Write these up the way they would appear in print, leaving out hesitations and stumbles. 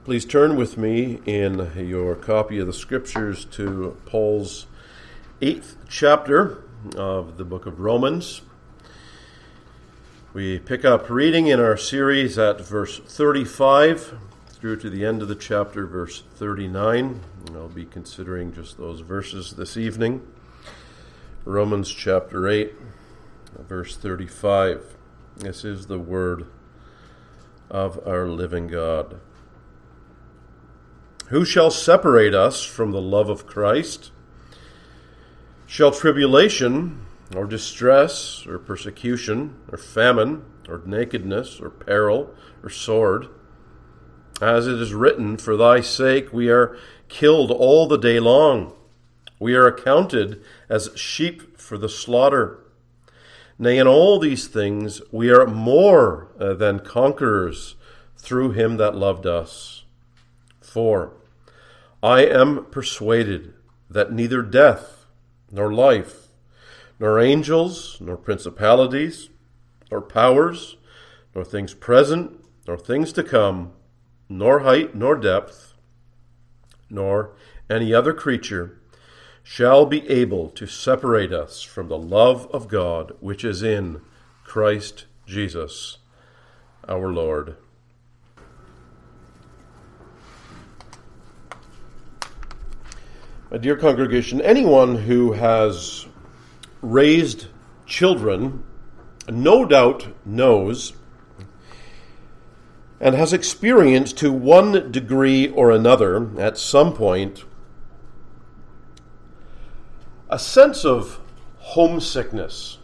Please turn with me in your copy of the Scriptures to Paul's 8th chapter of the book of Romans. We pick up reading in our series at verse 35 through to the end of the chapter, verse 39. And I'll be considering just those verses this evening. Romans chapter 8, verse 35. This is the word of our living God. Who shall separate us from the love of Christ? Shall tribulation, or distress, or persecution, or famine, or nakedness, or peril, or sword? As it is written, for thy sake we are killed all the day long. We are accounted as sheep for the slaughter. Nay, in all these things we are more than conquerors through him that loved us. For I am persuaded that neither death, nor life, nor angels, nor principalities, nor powers, nor things present, nor things to come, nor height, nor depth, nor any other creature shall be able to separate us from the love of God which is in Christ Jesus our Lord. My dear congregation, anyone who has raised children no doubt knows and has experienced to one degree or another at some point a sense of homesickness.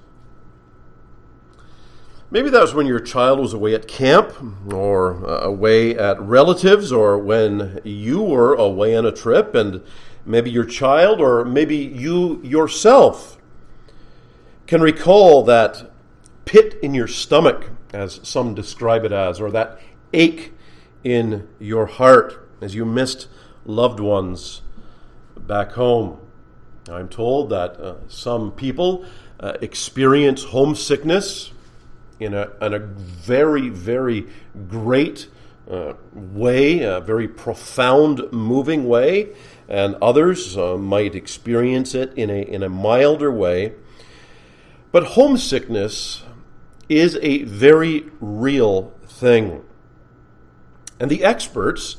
Maybe that was when your child was away at camp or away at relatives, or when you were away on a trip and maybe your child, or maybe you yourself, can recall that pit in your stomach, as some describe it as, or that ache in your heart as you missed loved ones back home. I'm told that some people experience homesickness in a very, very great way, a very profound, moving way, and others might experience it in a milder way. But homesickness is a very real thing. And the experts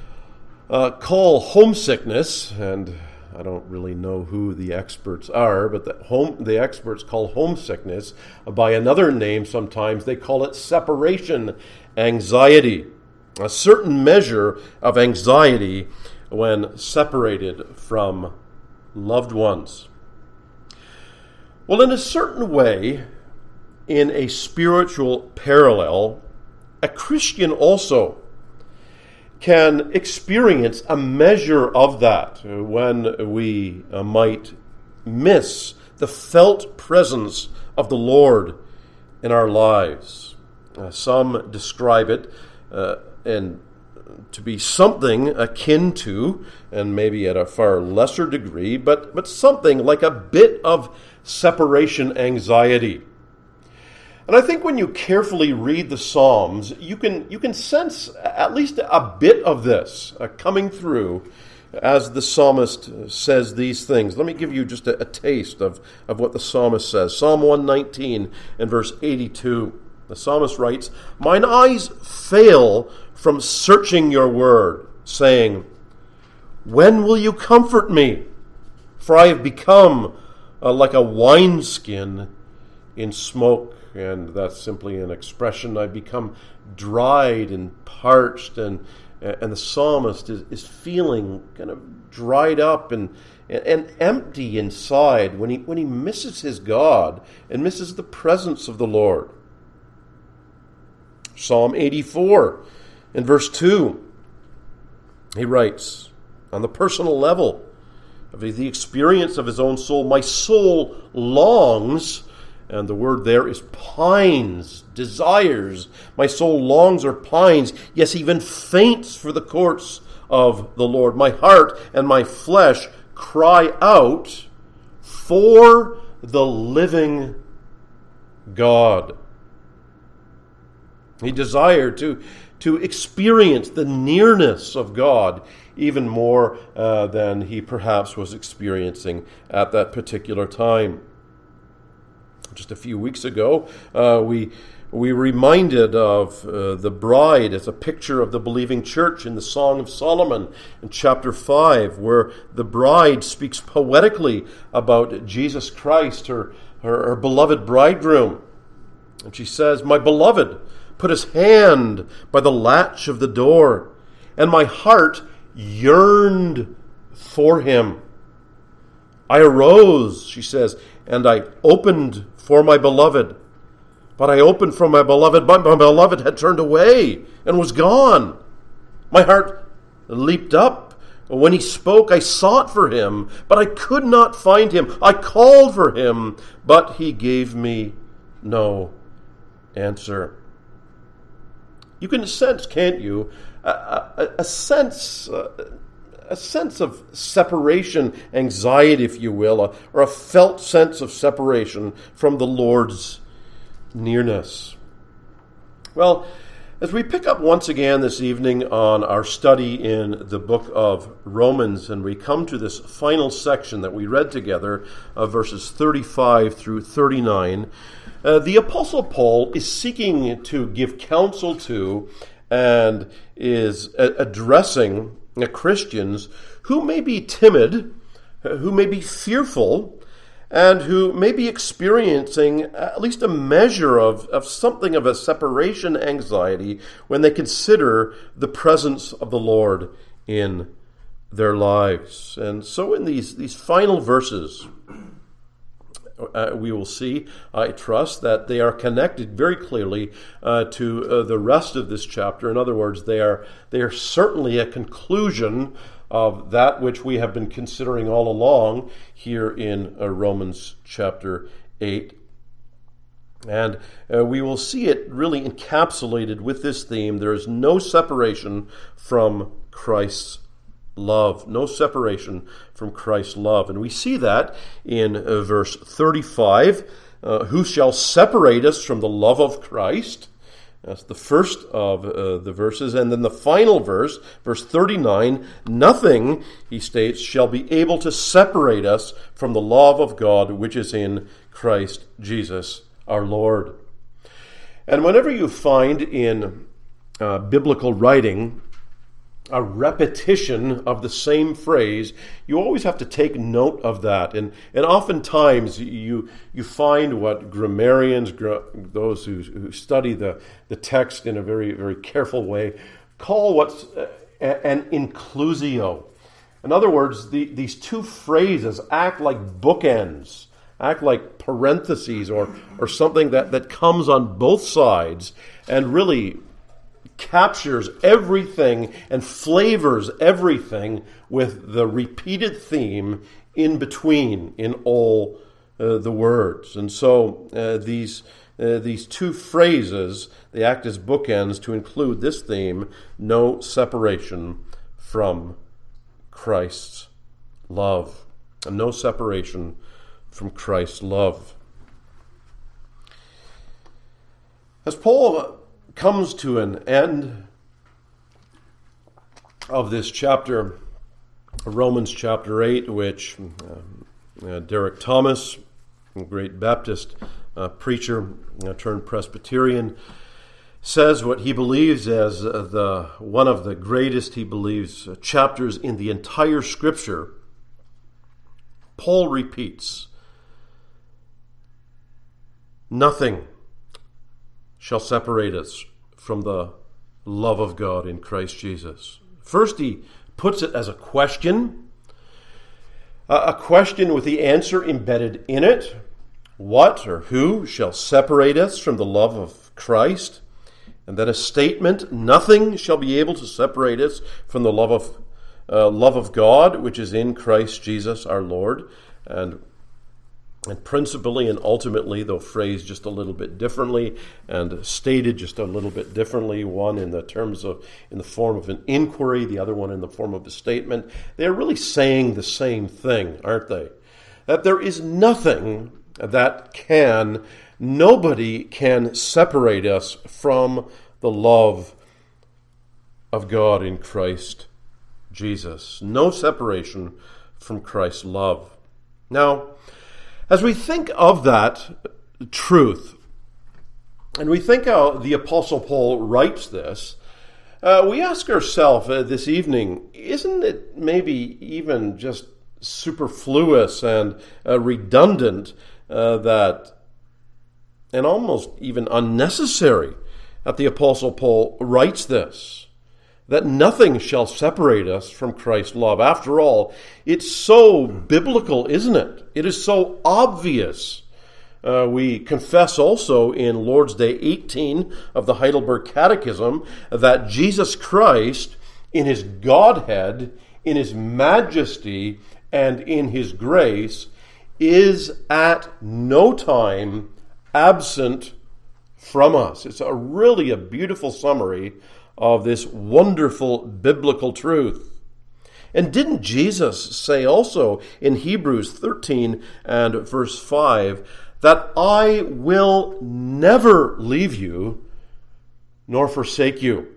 call homesickness, and I don't really know who the experts are, but the experts call homesickness by another name sometimes. They call it separation anxiety, a certain measure of anxiety when separated from loved ones. Well, in a certain way, in a spiritual parallel, a Christian also can experience a measure of that when we might miss the felt presence of the Lord in our lives. Some describe it and to be something akin to, and maybe at a far lesser degree, but something like a bit of separation anxiety. And I think when you carefully read the Psalms, you can sense at least a bit of this coming through as the psalmist says these things. Let me give you just a taste of what the psalmist says. Psalm 119 and verse 82. The psalmist writes, "Mine eyes fail from searching your word, saying, when will you comfort me? For I have become like a wineskin in smoke." And that's simply an expression. I've become dried and parched, and the psalmist is feeling kind of dried up and empty inside when he misses his God and misses the presence of the Lord. Psalm 84 in verse 2, he writes, on the personal level of the experience of his own soul, "My soul longs," and the word there is pines, desires. "My soul longs," or pines, yes, even faints for the courts of the Lord. "My heart and my flesh cry out for the living God." He desired to experience the nearness of God even more than he perhaps was experiencing at that particular time. Just a few weeks ago, we reminded of the bride as a picture of the believing church in the Song of Solomon in chapter 5, where the bride speaks poetically about Jesus Christ, her beloved bridegroom. And she says, "My beloved put his hand by the latch of the door, and my heart yearned for him. I arose," she says, "and I opened for my beloved. But I opened for my beloved, but my beloved had turned away and was gone. My heart leaped up. When he spoke, I sought for him, but I could not find him. I called for him, but he gave me no answer." You can sense, can't you, a sense of separation, anxiety, if you will, or a felt sense of separation from the Lord's nearness. Well, as we pick up once again this evening on our study in the book of Romans, and we come to this final section that we read together, verses 35 through 39, the Apostle Paul is seeking to give counsel to and is addressing Christians who may be timid, who may be fearful, and who may be experiencing at least a measure of something of a separation anxiety when they consider the presence of the Lord in their lives. And so in these final verses, we will see, I trust, that they are connected very clearly to the rest of this chapter. In other words, they are certainly a conclusion of that which we have been considering all along here in Romans chapter 8. And we will see it really encapsulated with this theme. There is no separation from Christ's love. No separation from Christ's love. And we see that in verse 35. Who shall separate us from the love of Christ? That's the first of the verses. And then the final verse, verse 39, nothing, he states, shall be able to separate us from the love of God which is in Christ Jesus our Lord. And whenever you find in biblical writing a repetition of the same phrase, you always have to take note of that. And oftentimes you find what grammarians, those who study the text in a very, very careful way, call what's an inclusio. In other words, these two phrases act like bookends, act like parentheses or something that comes on both sides and really captures everything and flavors everything with the repeated theme in between in all the words. And so these two phrases, they act as bookends to include this theme: no separation from Christ's love. And no separation from Christ's love. As Paul comes to an end of this chapter, Romans chapter 8, which Derek Thomas, a great Baptist preacher turned Presbyterian, says what he believes as one of the greatest, he believes, chapters in the entire Scripture. Paul repeats, nothing shall separate us from the love of God in Christ Jesus. First, he puts it as a question with the answer embedded in it. What or who shall separate us from the love of Christ? And then a statement, nothing shall be able to separate us from the love of God, which is in Christ Jesus our Lord. And principally and ultimately, though phrased just a little bit differently and stated just a little bit differently, one in the form of an inquiry, the other one in the form of a statement, they're really saying the same thing, aren't they? That there is nothing nobody can separate us from the love of God in Christ Jesus. No separation from Christ's love. Now, as we think of that truth, and we think how the Apostle Paul writes this, we ask ourselves this evening, isn't it maybe even just superfluous and redundant that, and almost even unnecessary, that the Apostle Paul writes this? That nothing shall separate us from Christ's love. After all, it's so biblical, isn't it? It is so obvious. We confess also in Lord's Day 18 of the Heidelberg Catechism that Jesus Christ, in his Godhead, in his majesty, and in his grace, is at no time absent from us. It's really a beautiful summary of this wonderful biblical truth. And didn't Jesus say also in Hebrews 13 and verse 5 that I will never leave you nor forsake you?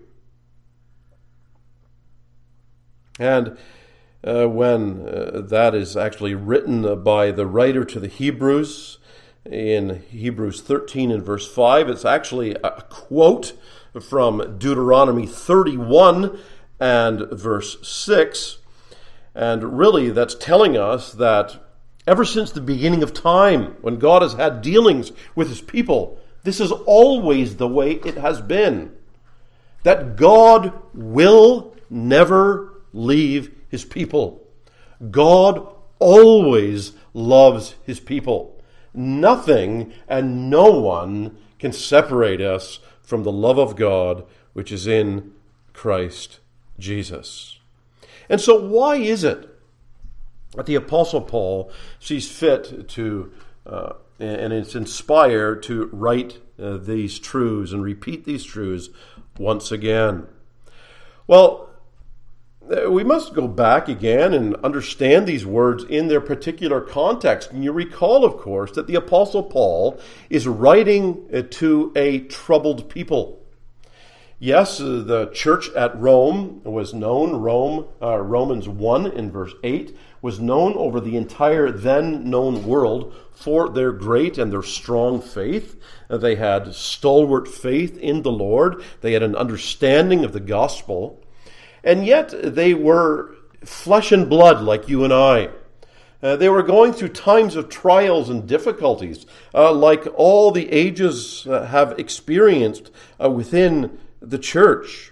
And when that is actually written by the writer to the Hebrews in Hebrews 13 and verse 5, it's actually a quote from Deuteronomy 31 and verse 6. And really that's telling us that ever since the beginning of time, when God has had dealings with his people, this is always the way it has been. That God will never leave his people. God always loves his people. Nothing and no one can separate us from the love of God which is in Christ Jesus. And so why is it that the Apostle Paul sees fit to, and it's inspired to write these truths and repeat these truths once again? Well, we must go back again and understand these words in their particular context. And you recall, of course, that the Apostle Paul is writing to a troubled people. Yes, the church at Rome was known, Romans 1 in verse 8, was known over the entire then known world for their great and their strong faith. They had stalwart faith in the Lord. They had an understanding of the gospel. And yet they were flesh and blood like you and I. They were going through times of trials and difficulties like all the ages have experienced within the church.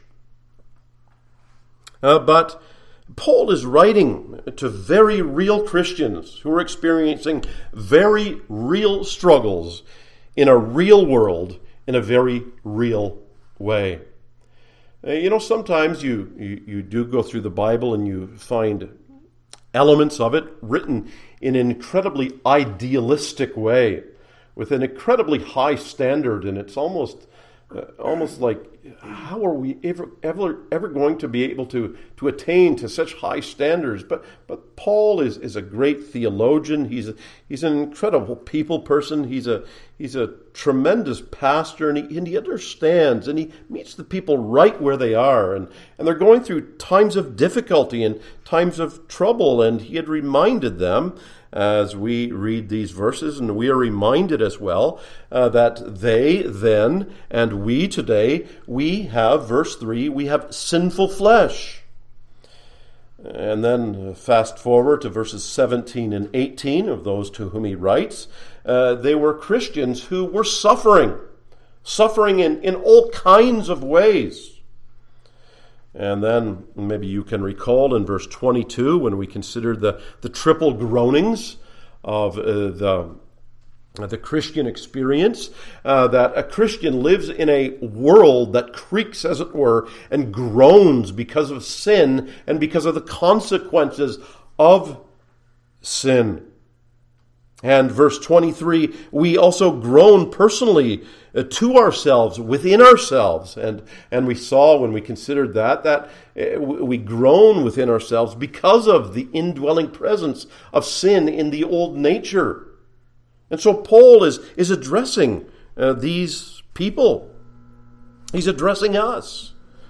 But Paul is writing to very real Christians who are experiencing very real struggles in a real world in a very real way. Sometimes you do go through the Bible and you find elements of it written in an incredibly idealistic way, with an incredibly high standard, and it's almost like, how are we ever going to be able to attain to such high standards? But Paul is a great theologian. He's an incredible people person. He's a tremendous pastor, and he understands, and he meets the people right where they are, and they're going through times of difficulty and times of trouble, and he had reminded them, as we read these verses, and we are reminded as well that they then and we today, we have, verse 3, we have sinful flesh. And then fast forward to verses 17 and 18 of those to whom he writes. They were Christians who were suffering in all kinds of ways. And then maybe you can recall in verse 22 when we considered the triple groanings of the Christian experience, that a Christian lives in a world that creaks, as it were, and groans because of sin and because of the consequences of sin. And verse 23, we also groan personally to ourselves, within ourselves. And we saw when we considered that we groan within ourselves because of the indwelling presence of sin in the old nature. And so Paul is addressing these people. He's addressing us.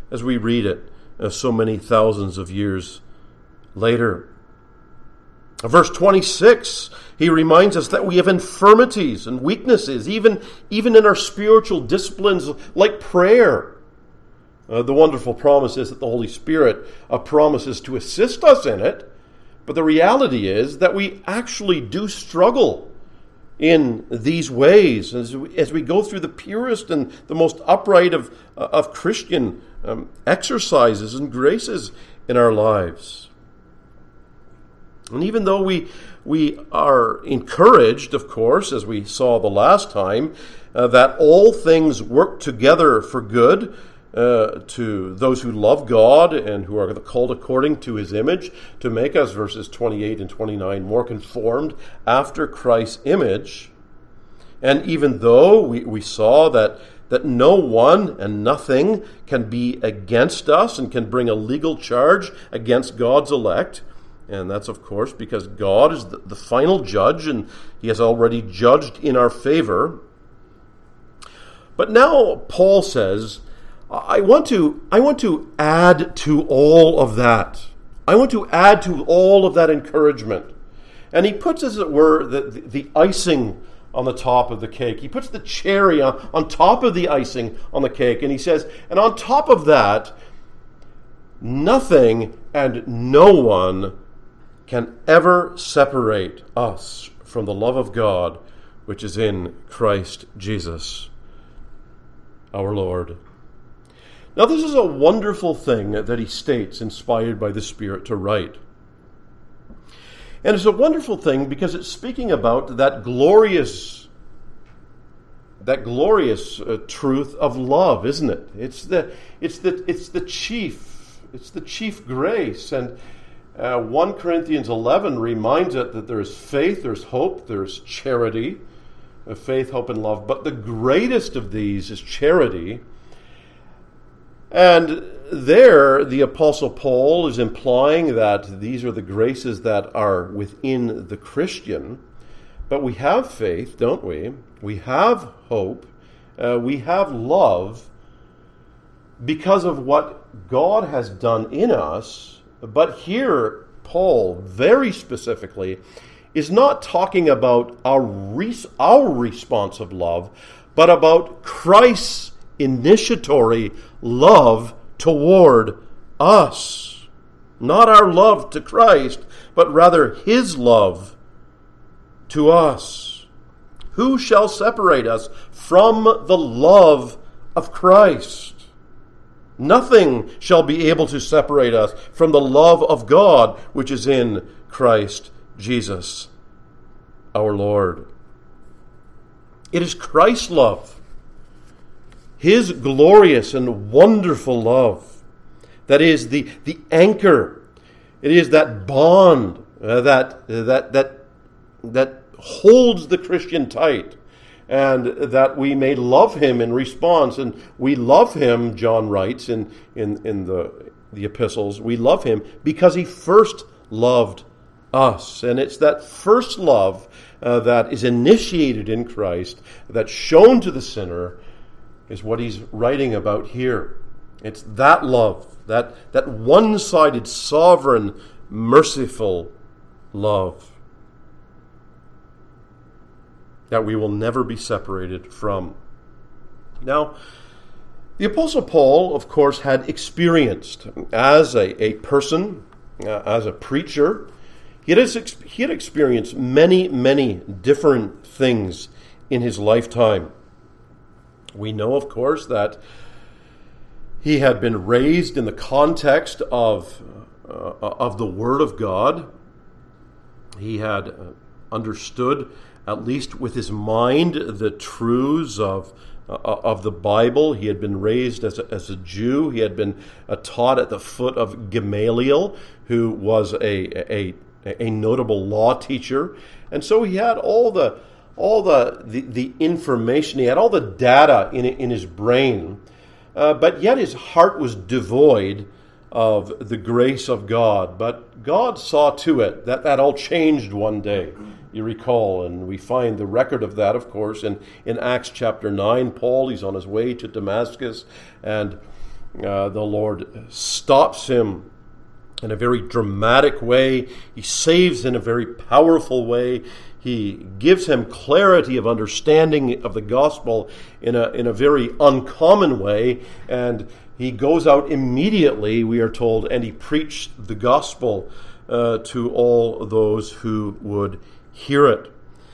as we read it so many thousands of years later. Verse 26, he reminds us that we have infirmities and weaknesses, even in our spiritual disciplines like prayer. The wonderful promise is that the Holy Spirit promises to assist us in it, but the reality is that we actually do struggle in these ways as we go through the purest and the most upright of Christian exercises and graces in our lives. And even though we are encouraged, of course, as we saw the last time, that all things work together for good to those who love God and who are called according to his image, to make us, verses 28 and 29, more conformed after Christ's image. And even though we saw that no one and nothing can be against us and can bring a legal charge against God's elect, and that's, of course, because God is the final judge, and he has already judged in our favor. But now Paul says, I want to add to all of that. I want to add to all of that encouragement. And he puts, as it were, the icing on the top of the cake. He puts the cherry on top of the icing on the cake. And he says, and on top of that, nothing and no one can ever separate us from the love of God, which is in Christ Jesus, our Lord. Now, this is a wonderful thing that he states, inspired by the Spirit to write. And it's a wonderful thing because it's speaking about that glorious truth of love, isn't it? It's the chief grace. And 1 Corinthians 11 reminds us that there's faith, there's hope, there's charity, faith, hope, and love. But the greatest of these is charity. And there, the Apostle Paul is implying that these are the graces that are within the Christian. But we have faith, don't we? We have hope. We have love because of what God has done in us. But here, Paul, very specifically, is not talking about our response of love, but about Christ's initiatory love toward us. Not our love to Christ, but rather his love to us. Who shall separate us from the love of Christ? Nothing shall be able to separate us from the love of God, which is in Christ Jesus, our Lord. It is Christ's love, his glorious and wonderful love, that is the anchor. It is that bond that holds the Christian tight, and that we may love him in response. And we love him, John writes in the epistles, we love him because he first loved us. And it's that first love that is initiated in Christ, that's shown to the sinner, is what he's writing about here. It's that love, that one-sided, sovereign, merciful love that we will never be separated from. Now, the Apostle Paul, of course, had experienced as a person, as a preacher, he had experienced many, many different things in his lifetime. We know, of course, that he had been raised in the context of the Word of God. He had understood, at least with his mind, the truths of the Bible. He had been raised as a Jew. He had been taught at the foot of Gamaliel, who was a notable law teacher, and so he had all the information. He had all the data in his brain, but yet his heart was devoid of the grace of God. But God saw to it that all changed one day. You recall, and we find the record of that, of course, in Acts chapter 9. Paul, he's on his way to Damascus, and the Lord stops him in a very dramatic way. He saves in a very powerful way. He gives him clarity of understanding of the gospel in a very uncommon way. And he goes out immediately, we are told, and he preached the gospel to all those who would hear it.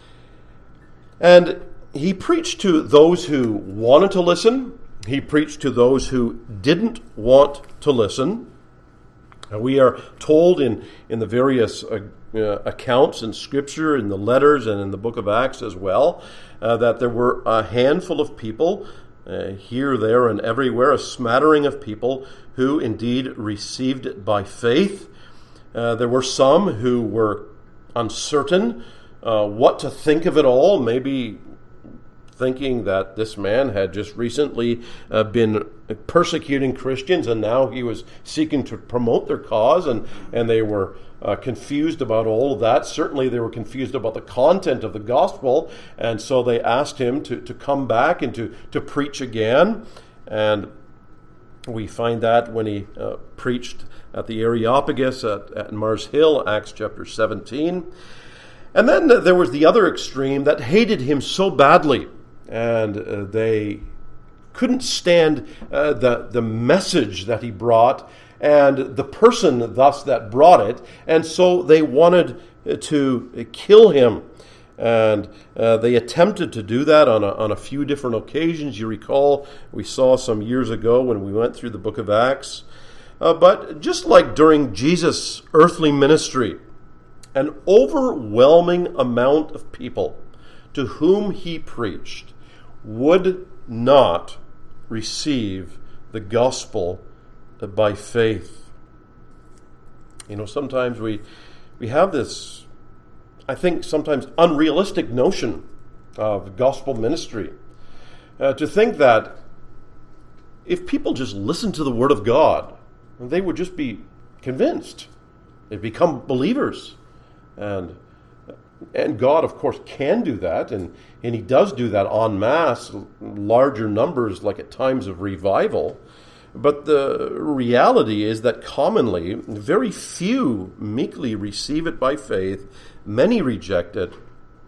And he preached to those who wanted to listen. He preached to those who didn't want to listen. We are told in the various accounts in Scripture, in the letters, and in the book of Acts as well, that there were a handful of people, here, there, and everywhere, a smattering of people who indeed received it by faith. There were some who were uncertain what to think of it all, maybe thinking that this man had just recently been persecuting Christians and now he was seeking to promote their cause, and they were confused about all of that. Certainly they were confused about the content of the gospel, and so they asked him to come back and to preach again. And we find that when he preached at the Areopagus at Mars Hill, Acts chapter 17. And then there was the other extreme that hated him so badly, and they couldn't stand the message that he brought and the person thus that brought it, and so they wanted to kill him. And they attempted to do that on a few different occasions. You recall we saw some years ago when we went through the book of Acts. But just like during Jesus' earthly ministry, an overwhelming amount of people to whom he preached would not receive the gospel by faith. You know, sometimes we have this, I think, sometimes unrealistic notion of gospel ministry. To think that if people just listen to the Word of God, they would just be convinced. They'd become believers. And God, of course, can do that, and he does do that en masse, larger numbers, like at times of revival. But the reality is that commonly, very few meekly receive it by faith. Many reject it,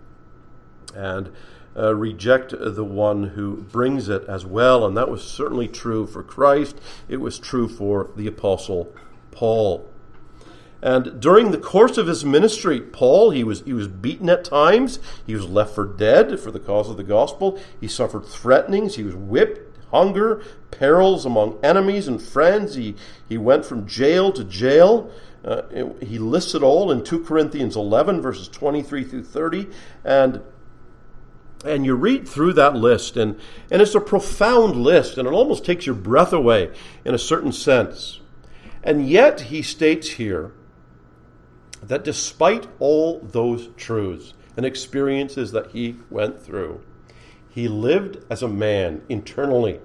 and reject the one who brings it as well. And that was certainly true for Christ. It was true for the Apostle Paul. And during the course of his ministry, Paul, he was beaten at times. He was left for dead for the cause of the gospel. He suffered threatenings. He was whipped, hunger, perils among enemies and friends. He went from jail to jail. He lists it all in 2 Corinthians 11, verses 23 through 30. And you read through that list, and it's a profound list, and it almost takes your breath away in a certain sense. And yet he states here that despite all those truths and experiences that he went through, he lived as a man internally,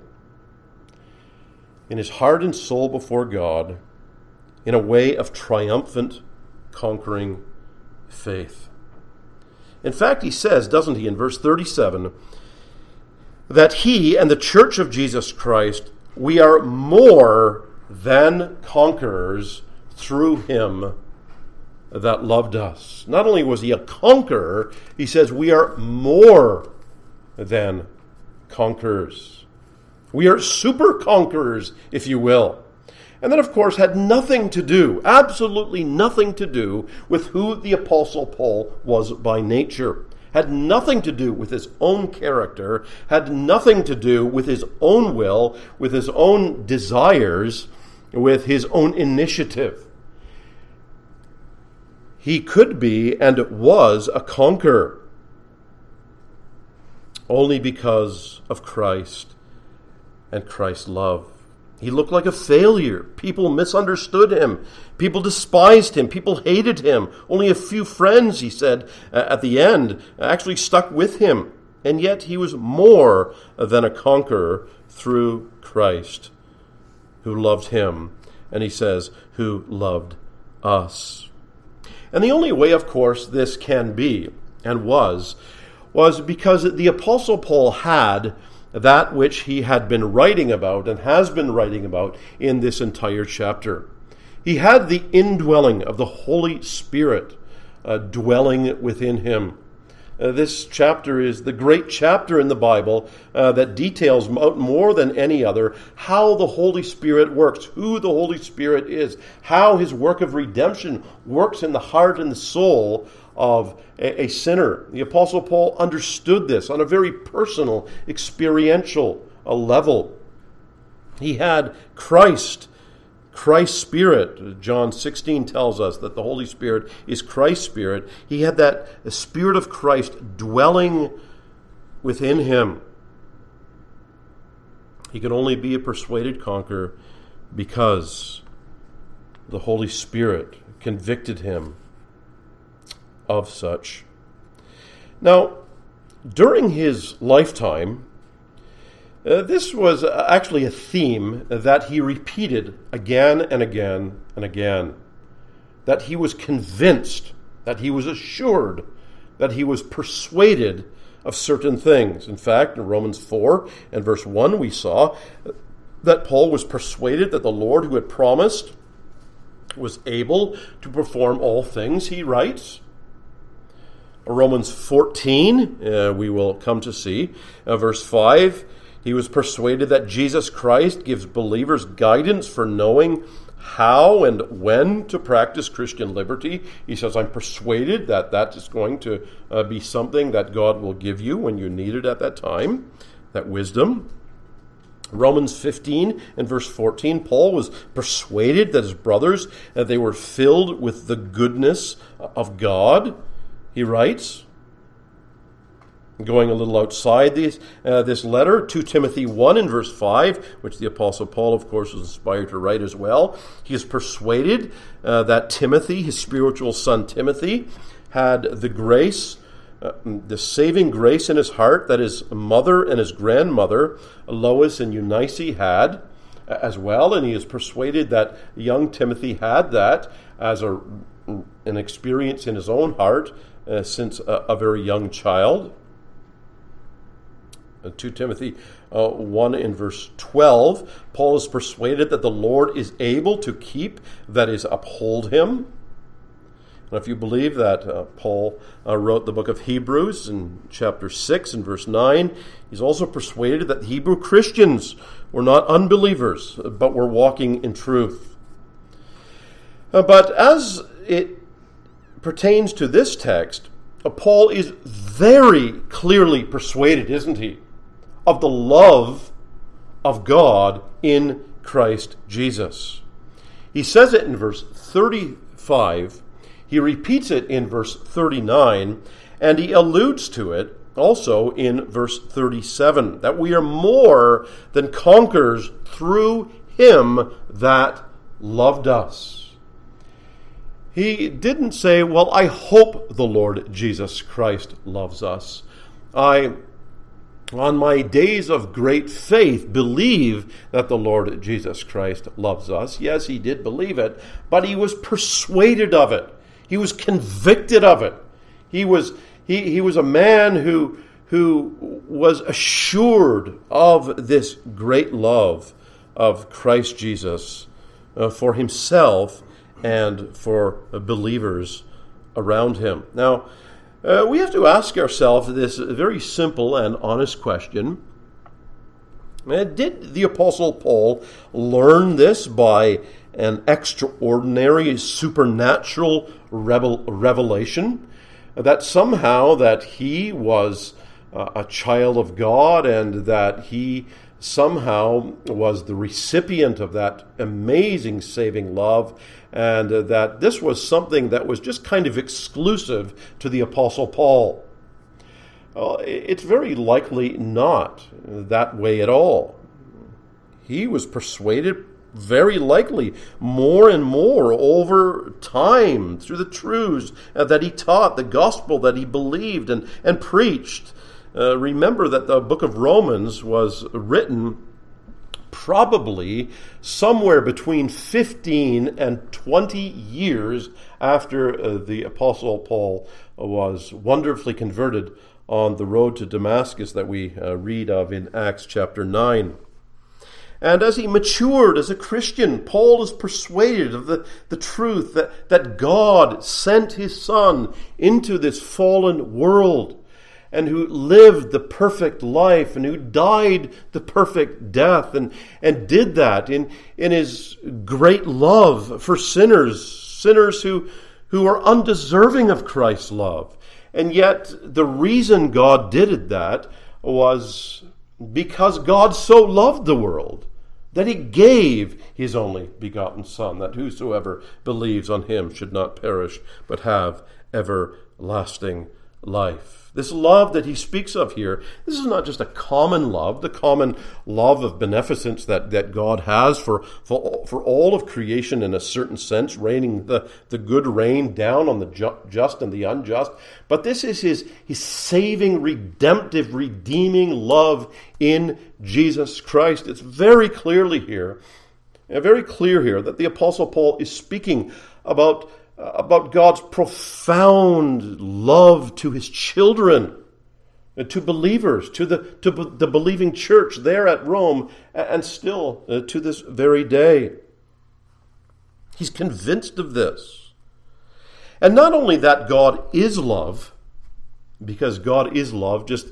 in his heart and soul before God, in a way of triumphant, conquering faith. In fact, he says, doesn't he, in verse 37, that he and the church of Jesus Christ, we are more than conquerors through him that loved us. Not only was he a conqueror, he says we are more than conquerors. We are super conquerors, if you will. And that, of course, had nothing to do, absolutely nothing to do, with who the Apostle Paul was by nature. Had nothing to do with his own character, had nothing to do with his own will, with his own desires, with his own initiative. He could be and was a conqueror only because of Christ and Christ's love. He looked like a failure. People misunderstood him. People despised him. People hated him. Only a few friends, he said at the end, actually stuck with him. And yet he was more than a conqueror through Christ, who loved him, and he says, who loved us. And the only way, of course, this can be, and was because the Apostle Paul had that which he had been writing about and has been writing about in this entire chapter. He had the indwelling of the Holy Spirit dwelling within him. This chapter is the great chapter in the Bible that details more than any other how the Holy Spirit works, who the Holy Spirit is, how his work of redemption works in the heart and the soul of a sinner. The Apostle Paul understood this on a very personal, experiential level. He had Christ's Spirit. John 16 tells us that the Holy Spirit is Christ's Spirit. He had that Spirit of Christ dwelling within him. He could only be a persuaded conqueror because the Holy Spirit convicted him of such. Now, during his lifetime, this was actually a theme that he repeated again and again and again. That he was convinced, that he was assured, that he was persuaded of certain things. In fact, in Romans 4 and verse 1, we saw that Paul was persuaded that the Lord who had promised was able to perform all things, he writes. Romans 14, we will come to see, verse 5, he was persuaded that Jesus Christ gives believers guidance for knowing how and when to practice Christian liberty. He says, I'm persuaded that that is going to be something that God will give you when you need it at that time, that wisdom. Romans 15 and verse 14, Paul was persuaded that his brothers, they were filled with the goodness of God. He writes, going a little outside this letter, 2 Timothy 1 and verse 5, which the Apostle Paul, of course, was inspired to write as well. He is persuaded that Timothy, his spiritual son Timothy, had the grace, the saving grace in his heart that his mother and his grandmother, Lois and Eunice, had as well. And he is persuaded that young Timothy had that as an experience in his own heart since a very young child. 2 Timothy 1 in verse 12, Paul is persuaded that the Lord is able to keep, that is, uphold him. And if you believe that Paul wrote the book of Hebrews in chapter 6 and verse 9, he's also persuaded that Hebrew Christians were not unbelievers, but were walking in truth. But as it pertains to this text, Paul is very clearly persuaded, isn't he, of the love of God in Christ Jesus. He says it in verse 35, he repeats it in verse 39, and he alludes to it also in verse 37, that we are more than conquerors through him that loved us. He didn't say, well, I hope the Lord Jesus Christ loves us. I, on my days of great faith, believe that the Lord Jesus Christ loves us. Yes, he did believe it, but he was persuaded of it. He was convicted of it. He was a man who was assured of this great love of Christ Jesus for himself and for believers around him. Now, we have to ask ourselves this very simple and honest question. Did the Apostle Paul learn this by an extraordinary supernatural revelation? That somehow that he was a child of God and that he somehow was the recipient of that amazing saving love, and that this was something that was just kind of exclusive to the Apostle Paul. Well, it's very likely not that way at all. He was persuaded, very likely, more and more over time through the truths that he taught, the gospel that he believed and preached. Remember that the book of Romans was written probably somewhere between 15 and 20 years after the Apostle Paul was wonderfully converted on the road to Damascus that we read of in Acts chapter 9. And as he matured as a Christian, Paul is persuaded of the truth that God sent his Son into this fallen world, and who lived the perfect life, and who died the perfect death, and did that in his great love for sinners who are undeserving of Christ's love. And yet the reason God did that was because God so loved the world that he gave his only begotten Son, that whosoever believes on him should not perish, but have everlasting life. This love that he speaks of here, this is not just a common love, the common love of beneficence that God has for all of creation in a certain sense, raining the good rain down on the just and the unjust. But this is his saving, redemptive, redeeming love in Jesus Christ. It's very clear here that the Apostle Paul is speaking about God's profound love to his children, to believers, to the believing church there at Rome, and still to this very day. He's convinced of this. And not only that God is love, because God is love just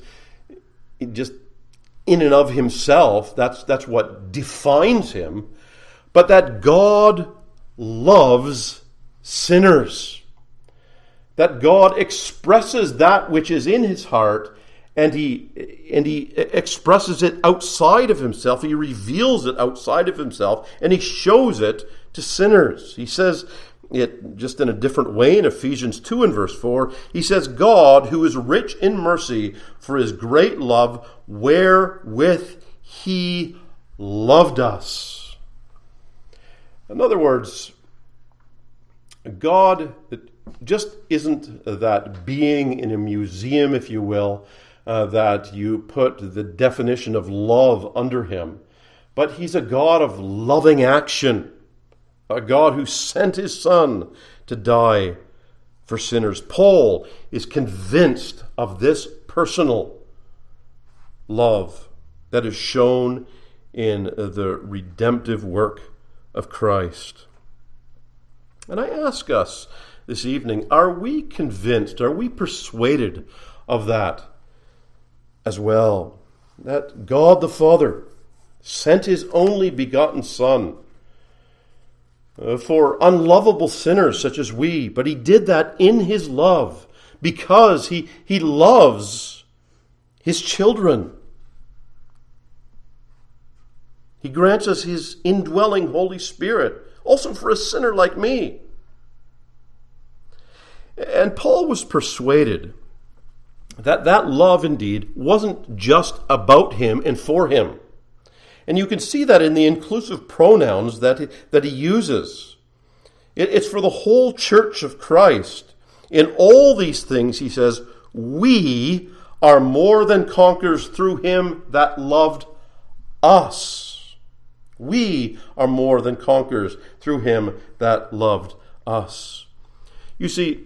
in and of himself, that's what defines him, but that God loves sinners, that God expresses that which is in his heart, and he expresses it outside of himself. He reveals it outside of himself, and he shows it to sinners. He says it just in a different way in Ephesians 2 and verse 4. He says, God, who is rich in mercy, for his great love wherewith he loved us. In other words, God just isn't that being in a museum, if you will, that you put the definition of love under him. But he's a God of loving action, a God who sent his Son to die for sinners. Paul is convinced of this personal love that is shown in the redemptive work of Christ. And I ask us this evening, are we convinced, are we persuaded of that as well? That God the Father sent his only begotten Son for unlovable sinners such as we, but he did that in his love because he loves his children. He grants us his indwelling Holy Spirit, also for a sinner like me. And Paul was persuaded that love indeed wasn't just about him and for him. And you can see that in the inclusive pronouns that he uses. It's for the whole church of Christ. In all these things, he says, we are more than conquerors through him that loved us. We are more than conquerors through him that loved us. You see,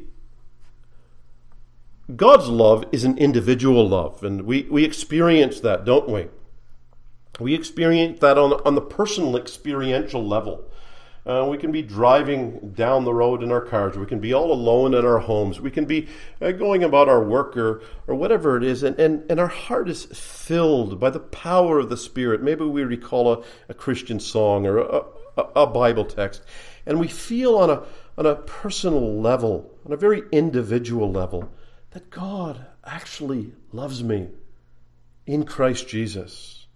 God's love is an individual love, and we experience that, don't we? We experience that on the personal experiential level. We can be driving down the road in our cars. We can be all alone in our homes. We can be going about our work or whatever it is, and our heart is filled by the power of the Spirit. Maybe we recall a Christian song or a Bible text, and we feel on a personal level, on a very individual level, that God actually loves me in Christ Jesus.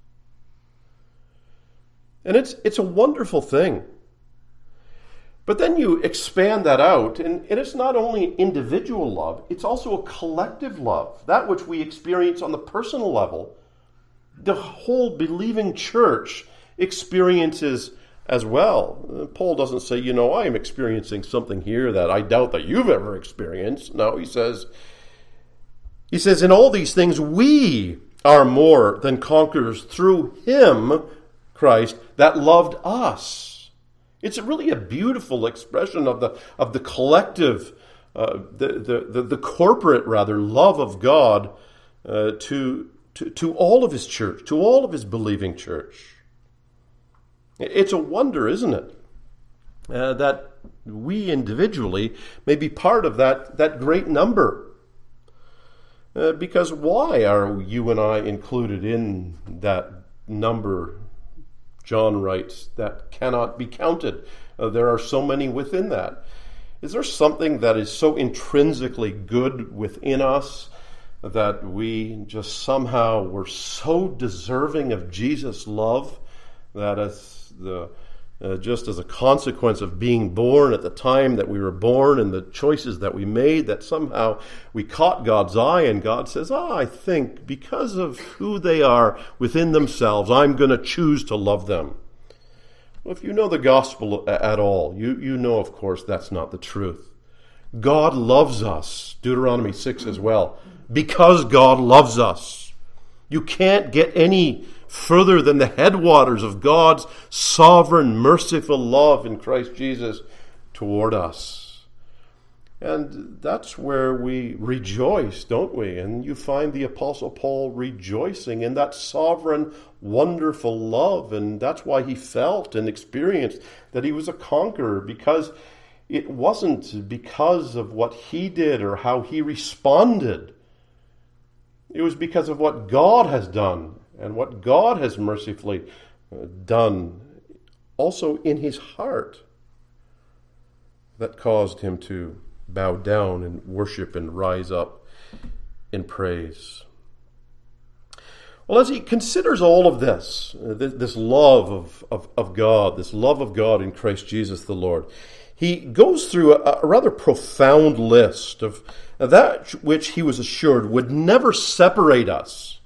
And it's a wonderful thing. But then you expand that out, and it's not only individual love, it's also a collective love, that which we experience on the personal level. The whole believing church experiences as well. Paul doesn't say, I am experiencing something here that I doubt that you've ever experienced. No, he says, in all these things, we are more than conquerors through him, Christ, that loved us. It's really a beautiful expression of the collective, the corporate, rather, love of God to all of his church, to all of his believing church. It's a wonder, isn't it, that we individually may be part of that great number. Because why are you and I included in that number, John writes, that cannot be counted? There are so many within that. Is there something that is so intrinsically good within us that we just somehow were so deserving of Jesus' love that just as a consequence of being born at the time that we were born and the choices that we made, that somehow we caught God's eye and God says, I think because of who they are within themselves, I'm going to choose to love them. Well, if you know the gospel at all, you know, of course, that's not the truth. God loves us, Deuteronomy 6 as well, because God loves us. You can't get any further than the headwaters of God's sovereign, merciful love in Christ Jesus toward us. And that's where we rejoice, don't we? And you find the Apostle Paul rejoicing in that sovereign, wonderful love. And that's why he felt and experienced that he was a conqueror, because it wasn't because of what he did or how he responded. It was because of what God has done and what God has mercifully done also in his heart that caused him to bow down and worship and rise up in praise. Well, as he considers all of this, this love of God, this love of God in Christ Jesus the Lord, he goes through a rather profound list of that which he was assured would never separate us,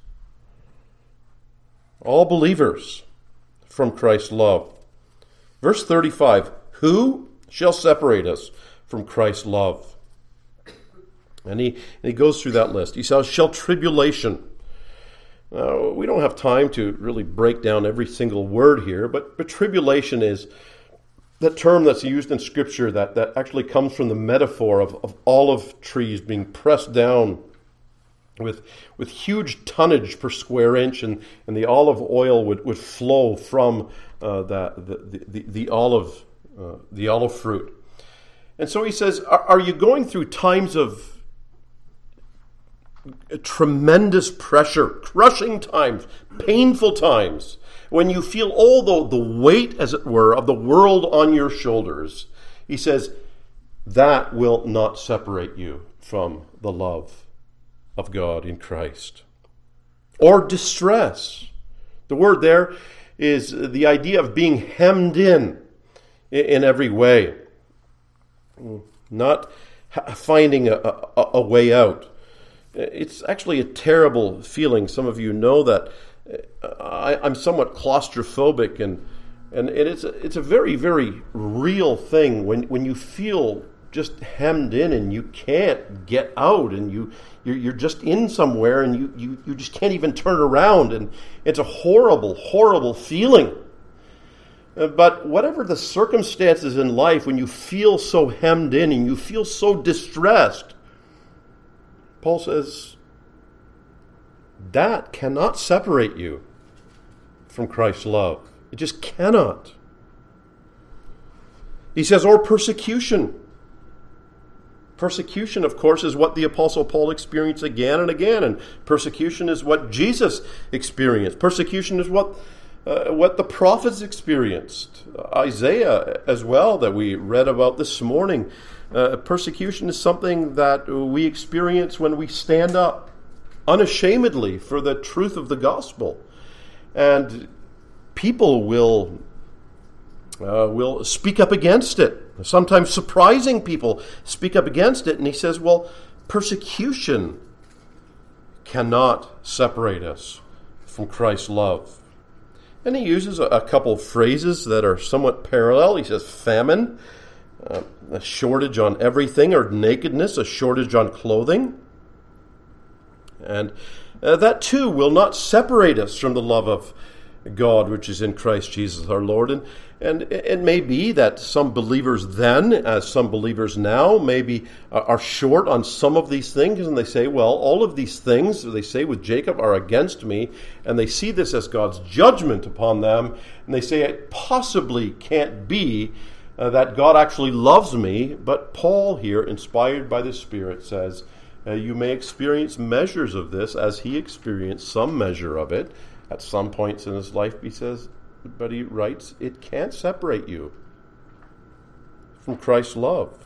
all believers, from Christ's love. Verse 35, who shall separate us from Christ's love? And he goes through that list. He says, shall tribulation. Now, we don't have time to really break down every single word here, but tribulation is that term that's used in Scripture that actually comes from the metaphor of olive trees being pressed down with huge tonnage per square inch, and the olive oil would flow from the olive fruit. And so he says, are you going through times of tremendous pressure, crushing times, painful times, when you feel all the weight, as it were, of the world on your shoulders? He says, that will not separate you from the love of God in Christ. Or distress. The word there is the idea of being hemmed in every way. Not finding a way out. It's actually a terrible feeling. Some of you know that I'm somewhat claustrophobic, and it's a very, very real thing when you feel just hemmed in and you can't get out, and you're just in somewhere and you just can't even turn around, and it's a horrible, horrible feeling. But whatever the circumstances in life, when you feel so hemmed in and you feel so distressed, Paul says, that cannot separate you from Christ's love. It just cannot. He says, or persecution. Persecution, of course, is what the Apostle Paul experienced again and again, and persecution is what Jesus experienced. Persecution is what the prophets experienced. Isaiah as well, that we read about this morning. Persecution is something that we experience when we stand up unashamedly for the truth of the gospel. And people will speak up against it. Sometimes surprising people speak up against it. And he says, well, persecution cannot separate us from Christ's love. And he uses a couple of phrases that are somewhat parallel. He says famine, a shortage on everything, or nakedness, a shortage on clothing. And that too will not separate us from the love God which is in Christ Jesus our Lord. And it may be that some believers then, as some believers now, maybe are short on some of these things, and they say, well, all of these things, they say with Jacob, are against me, and they see this as God's judgment upon them, and they say it possibly can't be that God actually loves me. But Paul here, inspired by the Spirit, says, you may experience measures of this as he experienced some measure of it at some points in his life. He says, but he writes, it can't separate you from Christ's love.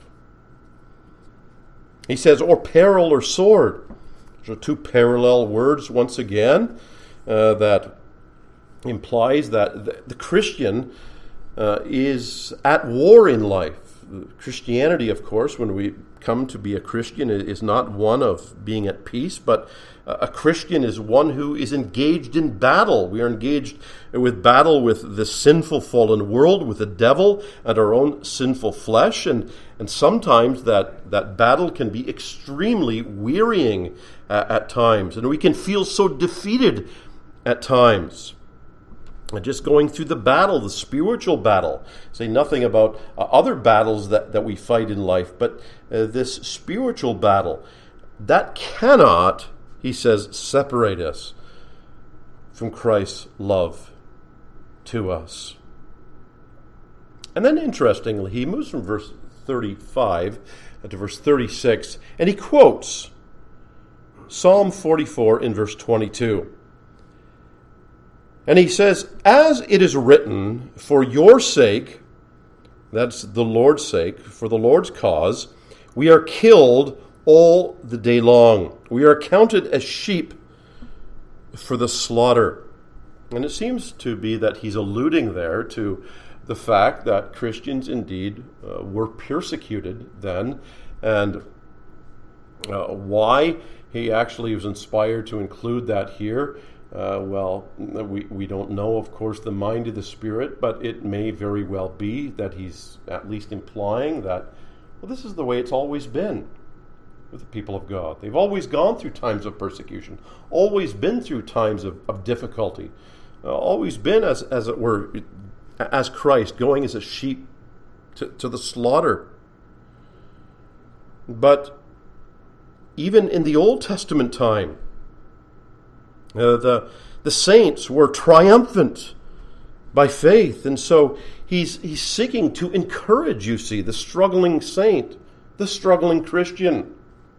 He says, or peril or sword. Those are two parallel words once again that implies that the Christian is at war in life. Christianity, of course, when we come to be a Christian, is not one of being at peace, but a Christian is one who is engaged in battle. We are engaged with battle with the sinful fallen world, with the devil and our own sinful flesh, and sometimes that battle can be extremely wearying at times, and we can feel so defeated at times. Just going through the battle, the spiritual battle. Say nothing about other battles that we fight in life, but this spiritual battle, that cannot, he says, separate us from Christ's love to us. And then interestingly, he moves from verse 35 to verse 36, and he quotes Psalm 44 in verse 22. And he says, as it is written, for your sake, that's the Lord's sake, for the Lord's cause, we are killed all the day long. We are counted as sheep for the slaughter. And it seems to be that he's alluding there to the fact that Christians indeed were persecuted then, and why he actually was inspired to include that here. We don't know, of course, the mind of the Spirit, but it may very well be that he's at least implying that, well, this is the way it's always been with the people of God. They've always gone through times of persecution, always been through times of difficulty, always been, as it were, as Christ, going as a sheep to the slaughter. But even in the Old Testament time, the saints were triumphant by faith, and so he's seeking to encourage, you see, the struggling saint, the struggling Christian.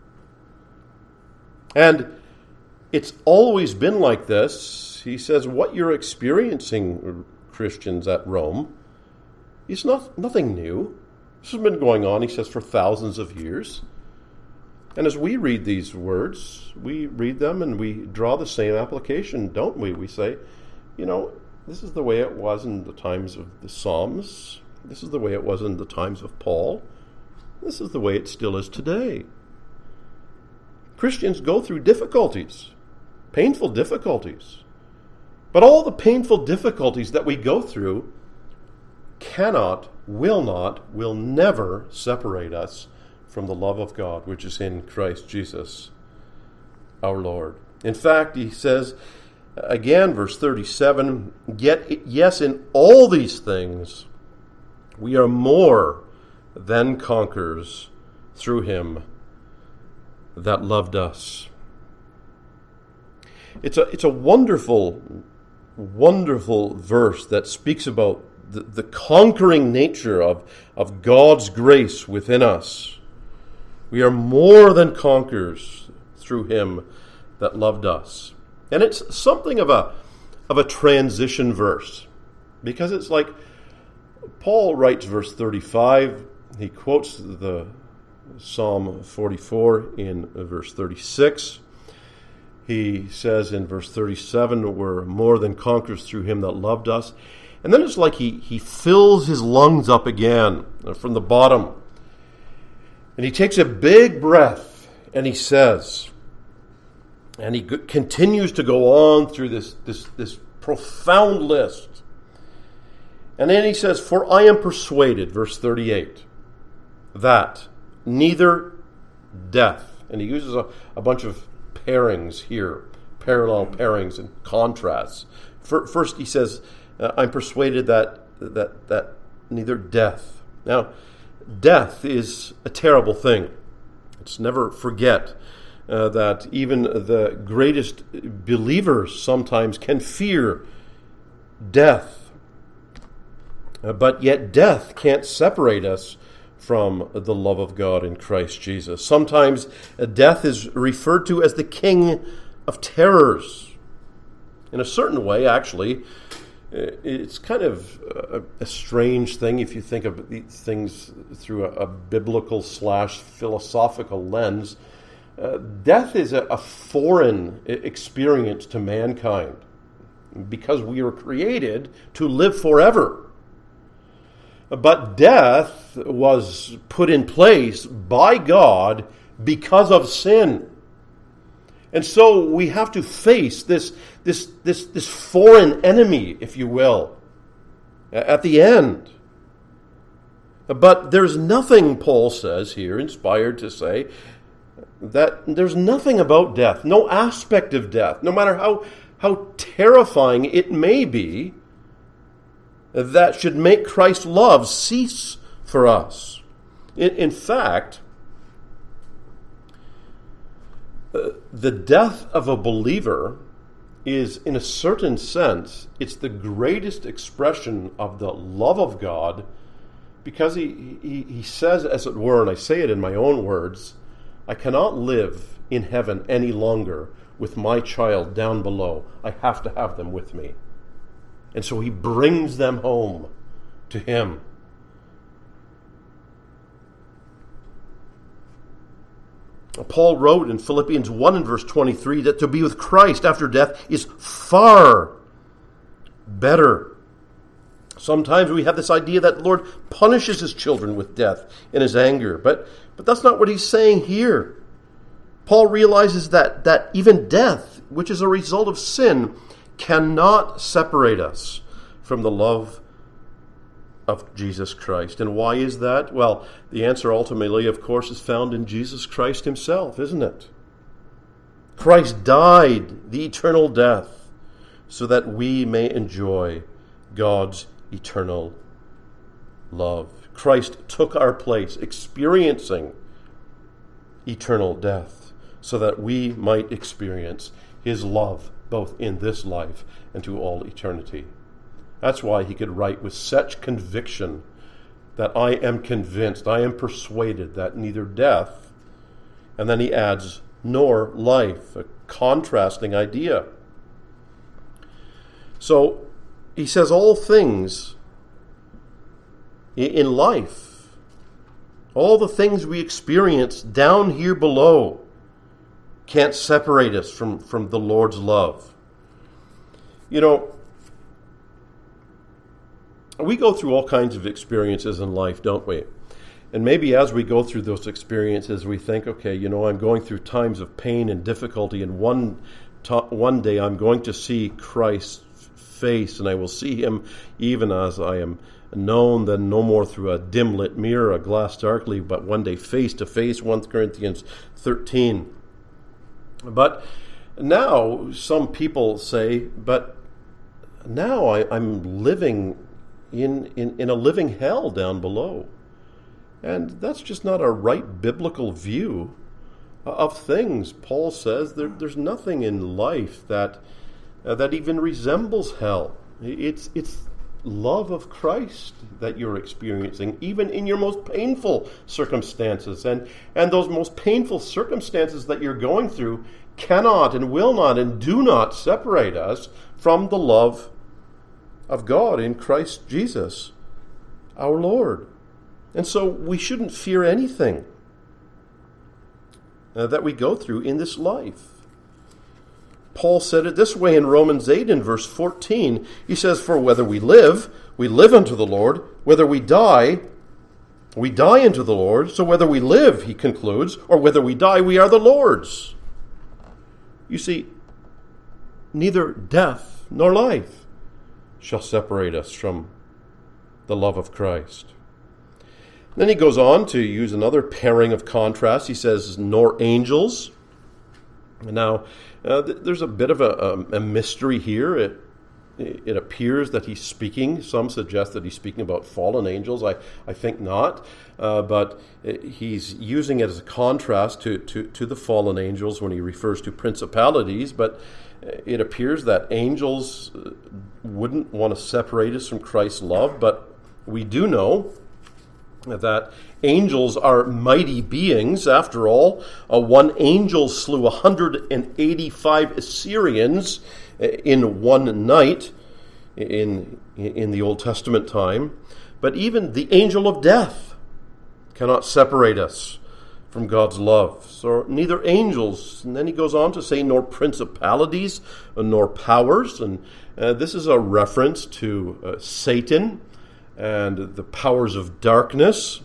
And it's always been like this. He says what you're experiencing, Christians at Rome, is nothing new. This has been going on, he says, for thousands of years. And as we read these words, we read them and we draw the same application, don't we? We say, this is the way it was in the times of the Psalms. This is the way it was in the times of Paul. This is the way it still is today. Christians go through difficulties, painful difficulties. But all the painful difficulties that we go through cannot, will never separate us from the love of God, which is in Christ Jesus, our Lord. In fact, he says, again, verse 37, yet, yes, in all these things, we are more than conquerors through him that loved us. It's a wonderful, wonderful verse that speaks about the conquering nature of God's grace within us. We are more than conquerors through him that loved us. And it's something of a transition verse, because it's like Paul writes verse 35, he quotes the Psalm 44 in verse 36. He says in verse 37, we're more than conquerors through him that loved us. And then it's like he fills his lungs up again from the bottom. And he takes a big breath and he says, and he continues to go on through this profound list. And then he says, for I am persuaded, verse 38, that neither death, and he uses a bunch of pairings here, parallel pairings and contrasts. First, he says, I'm persuaded that neither death. Now, death is a terrible thing. Let's never forget that even the greatest believers sometimes can fear death. But yet death can't separate us from the love of God in Christ Jesus. Sometimes death is referred to as the king of terrors. In a certain way, actually, it's kind of a strange thing if you think of these things through a biblical/philosophical lens. Death is a foreign experience to mankind because we are created to live forever. But death was put in place by God because of sin. And so we have to face this foreign enemy, if you will, at the end. But there's nothing, Paul says here, inspired to say, that there's nothing about death, no aspect of death, no matter how terrifying it may be, that should make Christ's love cease for us. In fact, the death of a believer is, in a certain sense, it's the greatest expression of the love of God, because he says, as it were, and I say it in my own words, I cannot live in heaven any longer with my child down below. I have to have them with me. And so he brings them home to him. Paul wrote in Philippians 1 and verse 23 that to be with Christ after death is far better. Sometimes we have this idea that the Lord punishes his children with death in his anger, but that's not what he's saying here. Paul realizes that even death, which is a result of sin, cannot separate us from the love of Jesus Christ. And why is that? Well, the answer ultimately, of course, is found in Jesus Christ himself, isn't it? Christ died the eternal death so that we may enjoy God's eternal love. Christ took our place, experiencing eternal death so that we might experience his love both in this life and to all eternity. That's why he could write with such conviction that I am convinced, I am persuaded that neither death, and then he adds, nor life, a contrasting idea. So he says all things in life, all the things we experience down here below, can't separate us from the Lord's love. You know, we go through all kinds of experiences in life, don't we? And maybe as we go through those experiences, we think, okay, you know, I'm going through times of pain and difficulty, and one day I'm going to see Christ's face, and I will see him even as I am known, then no more through a dim-lit mirror, a glass darkly, but one day face to face, 1 Corinthians 13. But now some people say, but now I'm living in a living hell down below. And that's just not a right biblical view of things. Paul says there's nothing in life that even resembles hell. It's love of Christ that you're experiencing, even in your most painful circumstances. And those most painful circumstances that you're going through cannot and will not and do not separate us from the love of God in Christ Jesus, our Lord. And so we shouldn't fear anything that we go through in this life. Paul said it this way in Romans 8 in verse 14. He says, for whether we live unto the Lord. Whether we die unto the Lord. So whether we live, he concludes, or whether we die, we are the Lord's. You see, neither death nor life shall separate us from the love of Christ. Then he goes on to use another pairing of contrasts. He says, nor angels. Now, there's a bit of a mystery here. it appears that he's speaking. Some suggest that he's speaking about fallen angels. I think not. But he's using it as a contrast to the fallen angels when he refers to principalities. But it appears that angels wouldn't want to separate us from Christ's love. But we do know that angels are mighty beings. After all, one angel slew 185 Assyrians in one night in the Old Testament time. But even the angel of death cannot separate us from God's love. So neither angels, and then he goes on to say, nor principalities, nor powers. And this is a reference to Satan and the powers of darkness,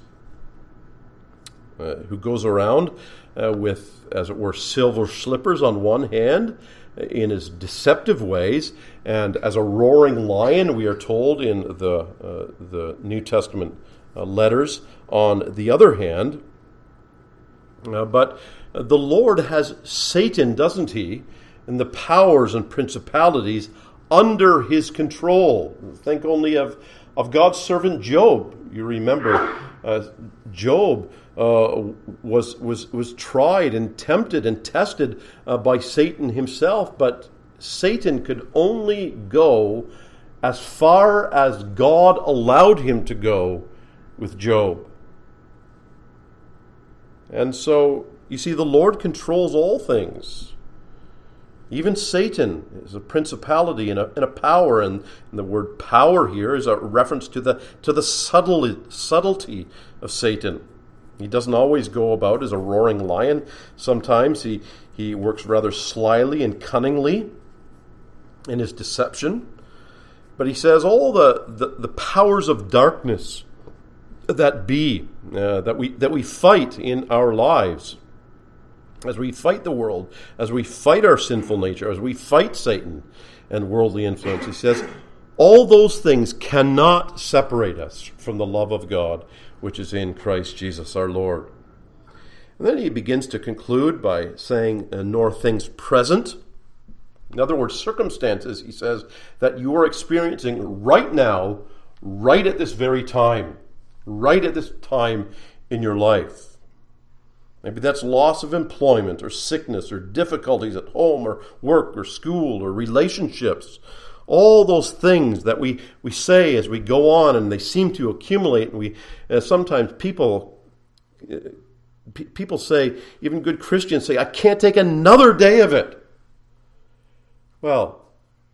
who goes around with, as it were, silver slippers on one hand in his deceptive ways, and as a roaring lion, we are told in the New Testament letters, on the other hand. But the Lord has Satan, doesn't he, and the powers and principalities under his control. Think only of God's servant Job. You remember Job was tried and tempted and tested by Satan himself, but Satan could only go as far as God allowed him to go with Job. And so, you see, the Lord controls all things. Even Satan is a principality and a power, and the word power here is a reference to the subtlety of Satan. He doesn't always go about as a roaring lion. Sometimes he works rather slyly and cunningly in his deception. But he says all the powers of darkness that we fight in our lives, as we fight the world, as we fight our sinful nature, as we fight Satan and worldly influence, he says, all those things cannot separate us from the love of God, which is in Christ Jesus our Lord. And then he begins to conclude by saying, nor things present. In other words, circumstances, he says, that you are experiencing right now, right at this very time, right at this time in your life. Maybe that's loss of employment or sickness or difficulties at home or work or school or relationships. All those things that we say as we go on, and they seem to accumulate. And we sometimes people say, even good Christians say, I can't take another day of it. Well,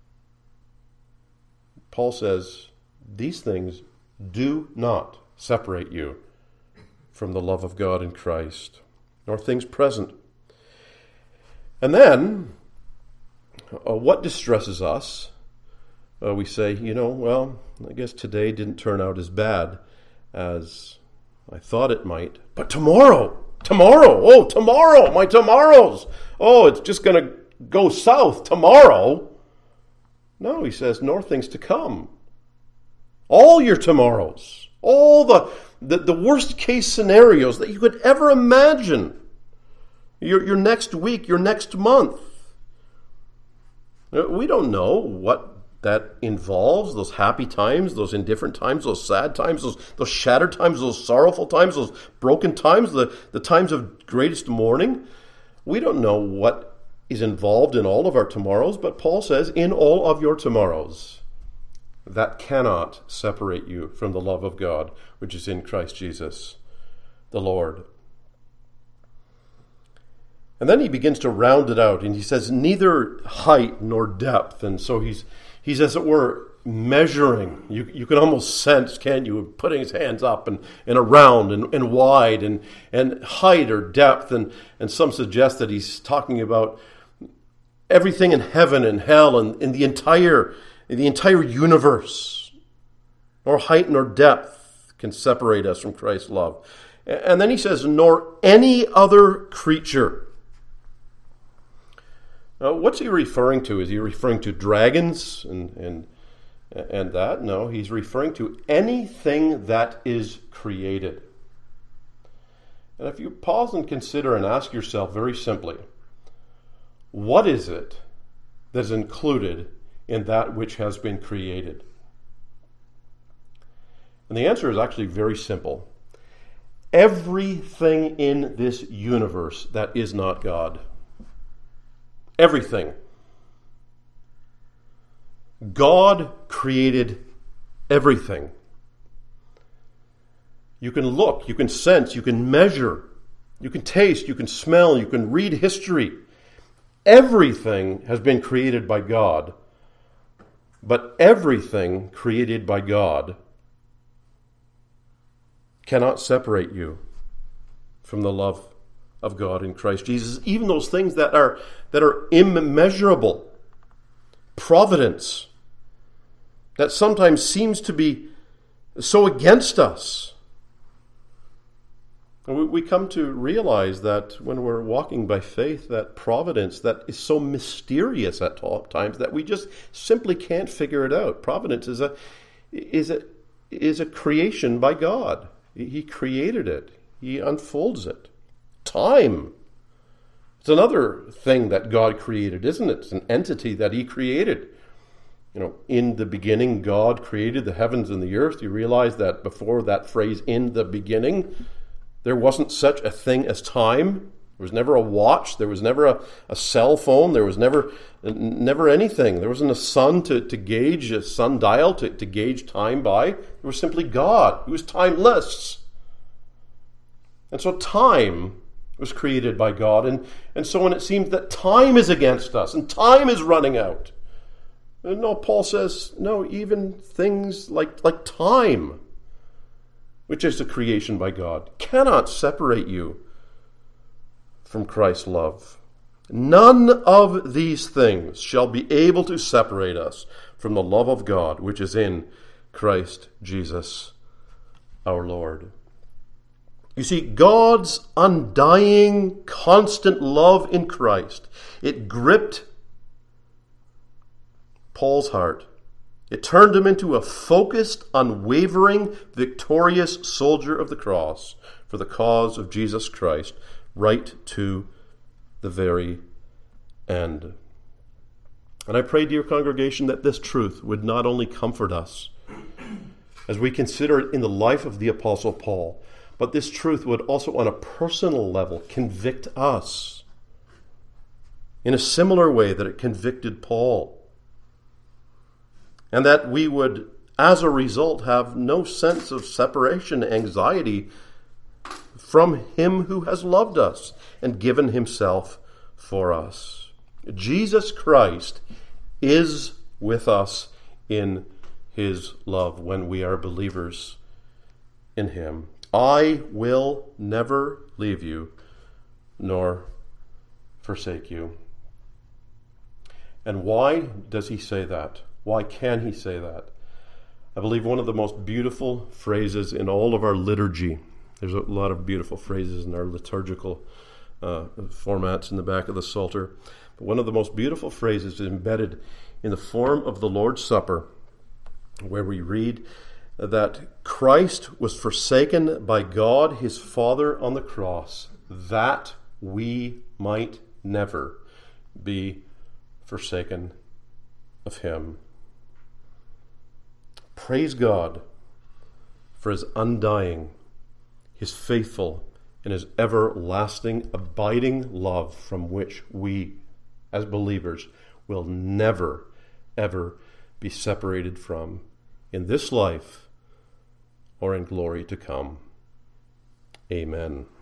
Paul says, these things do not separate you from the love of God in Christ, nor things present. And then, what distresses us? We say, well, I guess today didn't turn out as bad as I thought it might. But tomorrow, my tomorrows. It's just going to go south tomorrow. No, he says, nor things to come. All your tomorrows, all the worst case scenarios that you could ever imagine. Your next week, your next month. We don't know what that involves, those happy times, those indifferent times, those sad times, those shattered times, those sorrowful times, those broken times, the times of greatest mourning. We don't know what is involved in all of our tomorrows, but Paul says, in all of your tomorrows, that cannot separate you from the love of God, which is in Christ Jesus, the Lord. And then he begins to round it out, and he says, neither height nor depth. And so he's as it were, measuring. You can almost sense, can't you, putting his hands up and around and wide and height or depth. And some suggest that he's talking about everything in heaven and hell and in the entire universe. Nor height nor depth can separate us from Christ's love. And then he says, nor any other creature. What's he referring to? Is he referring to dragons and that? No, he's referring to anything that is created. And if you pause and consider and ask yourself very simply, what is it that is included in that which has been created? And the answer is actually very simple. Everything in this universe that is not God. Everything. God created everything. You can look, you can sense, you can measure, you can taste, you can smell, you can read history. Everything has been created by God. But everything created by God cannot separate you from the love of God in Christ Jesus. Even those things that are immeasurable, providence, that sometimes seems to be so against us. And we come to realize that when we're walking by faith, that providence that is so mysterious at times that we just simply can't figure it out. Providence is a creation by God. He created it. He unfolds it. Time. It's another thing that God created, isn't it? It's an entity that He created. In the beginning, God created the heavens and the earth. You realize that before that phrase, in the beginning, there wasn't such a thing as time. There was never a watch. There was never a cell phone. There was never anything. There wasn't a sun to gauge, a sundial to gauge time by. There was simply God. He was timeless. And so time was created by God. And so when it seems that time is against us and time is running out, no, Paul says, no, even things like time, which is a creation by God, cannot separate you from Christ's love. None of these things shall be able to separate us from the love of God, which is in Christ Jesus our Lord. You see, God's undying, constant love in Christ, it gripped Paul's heart. It turned him into a focused, unwavering, victorious soldier of the cross for the cause of Jesus Christ, right to the very end. And I pray, dear congregation, that this truth would not only comfort us as we consider it in the life of the Apostle Paul, but this truth would also on a personal level convict us in a similar way that it convicted Paul. And that we would, as a result, have no sense of separation, anxiety from Him who has loved us and given Himself for us. Jesus Christ is with us in His love when we are believers in Him. I will never leave you nor forsake you. And why does He say that? Why can He say that? I believe one of the most beautiful phrases in all of our liturgy, there's a lot of beautiful phrases in our liturgical formats in the back of the Psalter, but one of the most beautiful phrases is embedded in the form of the Lord's Supper, where we read that Christ was forsaken by God His Father on the cross, that we might never be forsaken of Him. Praise God for His undying, His faithful, and His everlasting, abiding love from which we, as believers, will never, ever be separated from in this life or in glory to come. Amen.